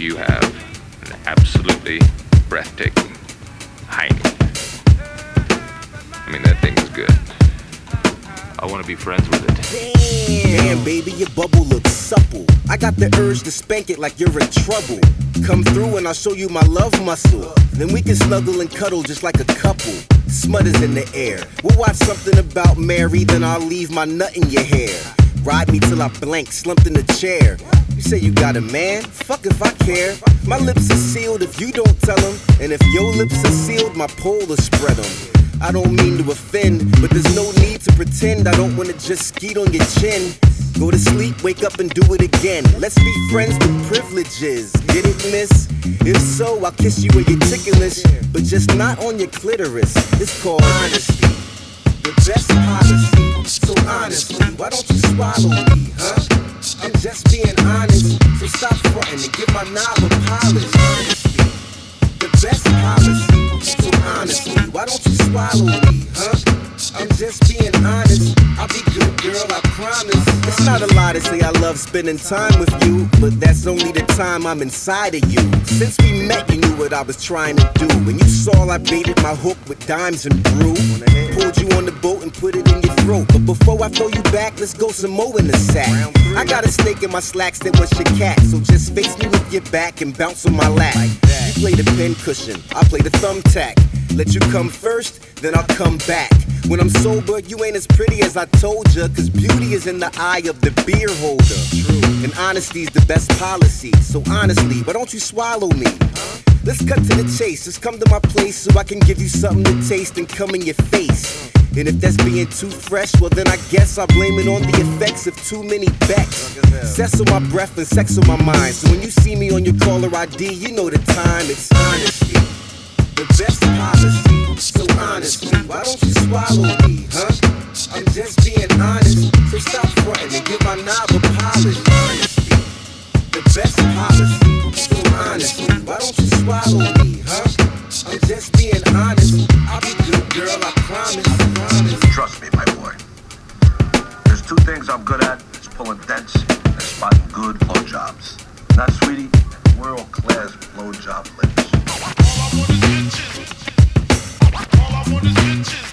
you have an absolutely breathtaking hiney. I mean, that thing is good. I want to be friends with it. Damn, baby, your bubble looks supple. I got the urge to spank it like you're in trouble. Come through and I'll show you my love muscle. Then we can snuggle and cuddle just like a couple. Smut is in the air. We'll watch something about Mary, then I'll leave my nut in your hair. Ride me till I blank, slumped in the chair. You say you got a man? Fuck if I care. My lips are sealed if you don't tell them. And if your lips are sealed, my pole will spread them. I don't mean to offend, but there's no need to pretend. I don't wanna just skeet on your chin. Go to sleep, wake up and do it again. Let's be friends with privileges. Get it, miss? If so, I'll kiss you where you're ticklish, but just not on your clitoris. It's called honesty, the best policy. So honestly, why don't you swallow me, huh? I'm just being honest, so stop fronting and give my knob a polish. Honesty, the best policy. So honestly, why don't you swallow me, huh? I'm just being honest. I'll be good, girl, I promise. It's not a lie to say I love spending time with you, but that's only the time I'm inside of you. Since we met, you knew what I was trying to do. When you saw I baited my hook with dimes and brew, pulled you on the boat and put it in your throat. But before I throw you back, let's go some more in the sack. I got a snake in my slacks that was your cat, so just face me with your back and bounce on my lap. You play the pin cushion, I play the thumbtack. Let you come first, then I'll come back. When I'm sober, you ain't as pretty as I told ya, cause beauty is in the eye of the beer holder. True. And honesty's the best policy. So honestly, why don't you swallow me? Let's cut to the chase. Just come to my place so I can give you something to taste and come in your face. And if that's being too fresh, well then I guess I'll blame it on the effects of too many becks. Cess on my breath and sex on my mind. So when you see me on your caller ID, you know the time. It's honesty, the best policy. So honestly, why don't you swallow me, huh? I'm just being honest, so stop fronting and give my knob a polish. Honesty, the best policy. So honestly, why don't you swallow me, huh? I'm just being honest. I'll be good, girl, I promise. Trust me, my boy. There's two things I'm good at. It's pulling dents and spotting good blowjobs. Not sweetie, world-class blowjob lips. All I want is bitches. All I want is bitches.